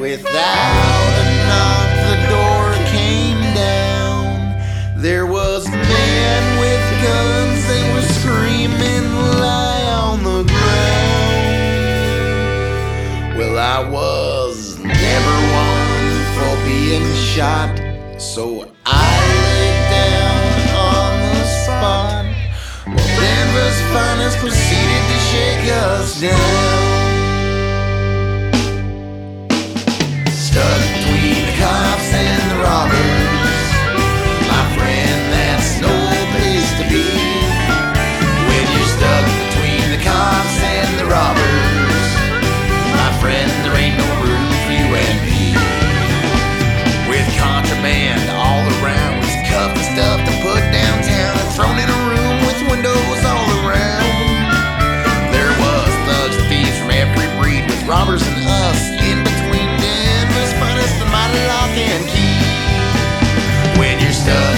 Without a knock, the door came down. There was men with guns, they were screaming, lie on the ground. Well, I was never one for being shot, so I laid down on the spot. Well, Denver's finest proceeded to shake us down. Stuck between the cops and the robbers, my friend, that's no place to be. When you're stuck between the cops and the robbers, my friend, there ain't no room for you and me. With contraband all around, was cuffed and stuffed and put downtown and thrown in a room with windows all around. There was thugs and thieves from every breed, with robbers and us in between. Finest the mighty lock and key. When you're stuck